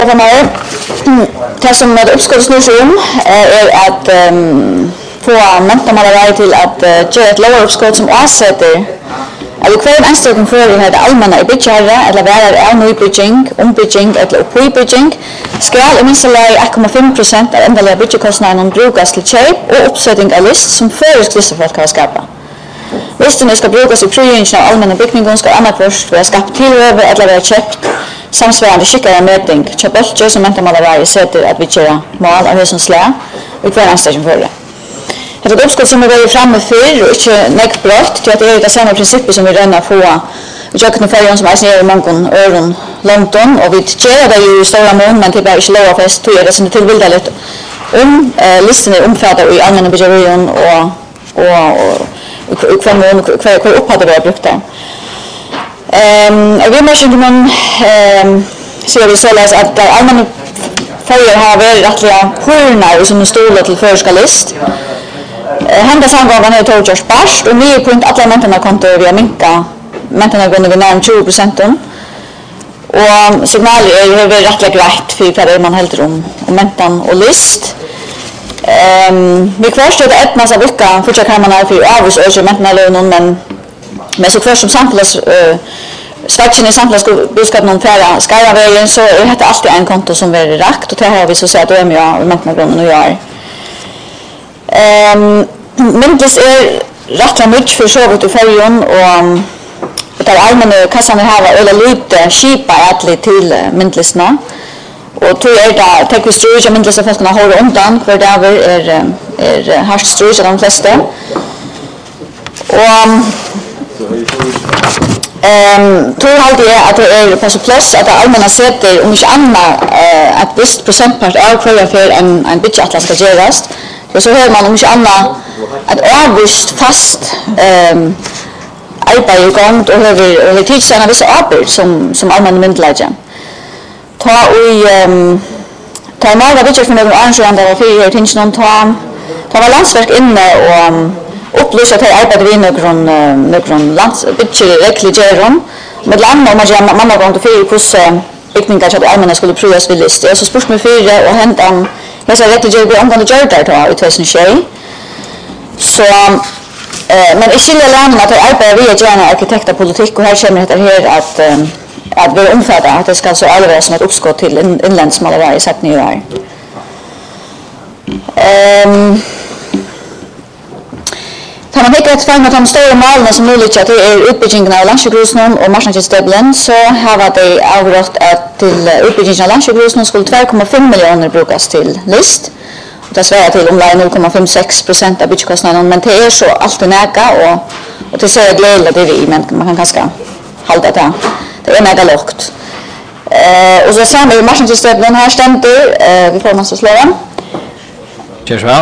Det som uppskottet snur sig att få mentamålare till att göra ett lower uppskott som avsätter att kvar en anställning för det allmänna i byggherre eller vara av nybygging, ombygging eller uppbygging ska i minst 1,5% av ändliga byggkostnaderna brukas till köp och uppsättning av list som föreskrivs folk har skapat. Listorna ska brukas i prövningen av allmänna byggningar ska annat först vara skapat tillöver eller vara köpt samsvarande skickare mätning till bolcher som mentamålare sätter att vi köra mål av husens slä och kvar en anställning för det. Det är ett uppskott som är väldigt framme för och inte neckbrott till att det är det samma principer som vi redan får jag färjan som är i många öron London och vi gör det ju i stora mån men det är bara inte lova fest då är det som det tillbilda lite listan är omfattad i allmänna byggerion och kvar upphattade vi har brukt där. Vi märker man ser vi således att allmänna färger har varit rättliga hörnar som är stora till förska list. Hända samgången är tog just bäst och 9 punkt alla mentarna konto via minka mentarna går ner närmare 20% och signal är väl rätt rätt för vad man helt om mentan och list vi kvarstår ett massa vecka för jag kan man ha för avs och mentarna lönen men så kvar som samlas Svatchen i samlas budskap någon färra Skyvägen så är det alltid en konto som är rakt och det har vi så säga då är jag mentarna grunden och jag Myndlis rättla mycket för så vitt i färgen och där allmänna kassan har eller lite skipa ätligt till myndlisna och tror jag att tekniskt ströj som myndlisna folk kan hålla undan för där är harst ströj de flesta och tror alltid att det är på så plats att det allmänna sätter om inte annat att visst procentpart av kvar för en budgetland ska göras och så hör man om inte annat att avvist fast arbete igång och har tidsarna vissa arbete som allmänna myndigheter. Ta många budget för några arrangerande av fyra tinsen ta var landsverk inne och upplysa till arbete vid någon budget rekligerum med land och man har gått till fyra kurs byggningar så att allmänna skulle prövas vid list. Så spurs med fyra och hänt om jag sa rekligerum omgående gör där i 2020. Så men i skilja länderna att det arbetar via gärna arkitektpolitik och här kommer det här att vi omfattar att det ska så allvarligt som ett uppskott till inlandsmålare i sagt nu här. Tar man tänker att fram att de stora målen som nu lyckas till utbyggingen av landsbygdsgrusen och marknadsställen så har det avrått att till utbyggingen av landsbygdsgrusen skulle 2,5 miljoner brukas till list. Det svarar till omlai 0,56% av byggkostnaden men det är så alltid näka och det säger glädje det vi men man kan ganska hålla det är näka lågt. Och så samma i marknadsställen här stämmer vi får man så slå.